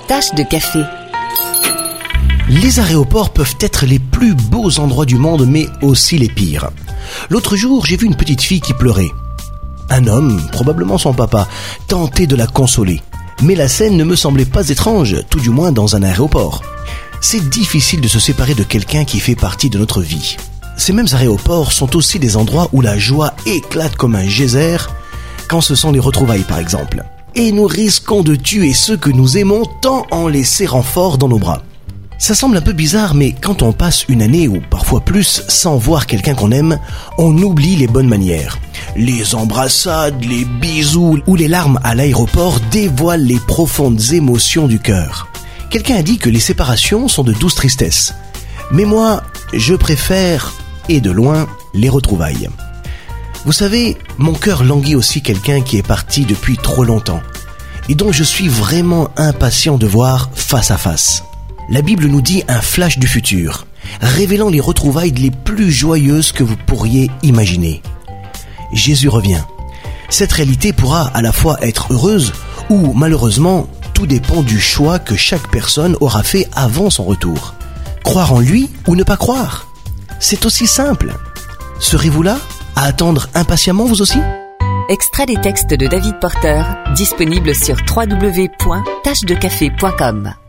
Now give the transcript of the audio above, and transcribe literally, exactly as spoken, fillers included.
Tache de café. Les aéroports peuvent être les plus beaux endroits du monde, mais aussi les pires. L'autre jour, j'ai vu une petite fille qui pleurait. Un homme, probablement son papa, tentait de la consoler. Mais la scène ne me semblait pas étrange, tout du moins dans un aéroport. C'est difficile de se séparer de quelqu'un qui fait partie de notre vie. Ces mêmes aéroports sont aussi des endroits où la joie éclate comme un geyser, quand ce sont les retrouvailles par exemple. Et nous risquons de tuer ceux que nous aimons tant en les serrant fort dans nos bras. Ça semble un peu bizarre, mais quand on passe une année ou parfois plus sans voir quelqu'un qu'on aime, on oublie les bonnes manières. Les embrassades, les bisous ou les larmes à l'aéroport dévoilent les profondes émotions du cœur. Quelqu'un a dit que les séparations sont de douces tristesses. Mais moi, je préfère, et de loin, les retrouvailles. Vous savez, mon cœur languit aussi quelqu'un qui est parti depuis trop longtemps et dont je suis vraiment impatient de voir face à face. La Bible nous dit un flash du futur, révélant les retrouvailles les plus joyeuses que vous pourriez imaginer. Jésus revient. Cette réalité pourra à la fois être heureuse ou malheureusement, tout dépend du choix que chaque personne aura fait avant son retour. Croire en lui ou ne pas croire? C'est aussi simple. Serez-vous là à attendre impatiemment vous aussi? Extrait des textes de David Porter, disponible sur w w w point tache de café point com.